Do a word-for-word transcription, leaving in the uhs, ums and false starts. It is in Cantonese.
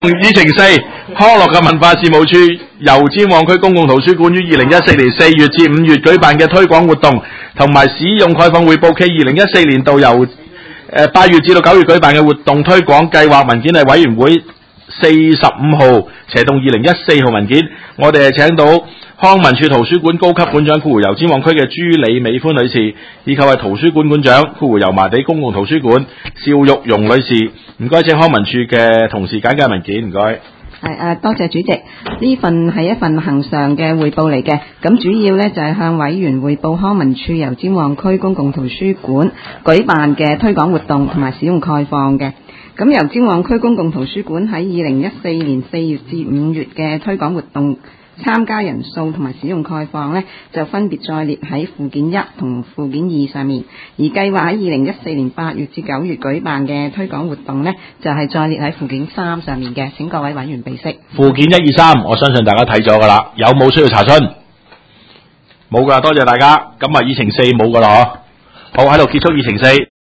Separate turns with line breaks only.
議程四，康樂及文化事務處由尖旺區公共圖書館於二零一四年四月至五月舉辦嘅推廣活動同埋使用概況匯報暨二零一四年度由誒八月至到九月舉辦嘅活動推廣計劃文件係委員會四十五號斜動二零一四號文件，我哋係請到康文署圖書館高級館長括弧由尖旺區嘅朱李美歡女士，以及係圖書館館長括弧油麻地公共圖書館邵玉蓉女士。唔該，請康文署嘅同事簡介文件，唔該。
係誒，多謝主席。呢份係一份恆常嘅匯報嚟嘅，咁主要呢就係向委員匯報康文署由尖旺區公共圖書館舉辦嘅推廣活動同埋使用概況嘅。咁由尖旺區公共圖書館喺二零一四年四月至五月嘅推廣活動參加人數同埋使用概況呢，就分別載列喺附件一同附件二上面。而計劃喺二零一四年八月至九月舉辦嘅推廣活動呢，就係載列喺附件三上面嘅。請各位委員備悉。
附件一二三，我相信大家睇咗噶啦，有冇需要查詢？冇噶，多謝大家。咁啊，議程四冇噶啦，嗬。好，喺度結束議程四。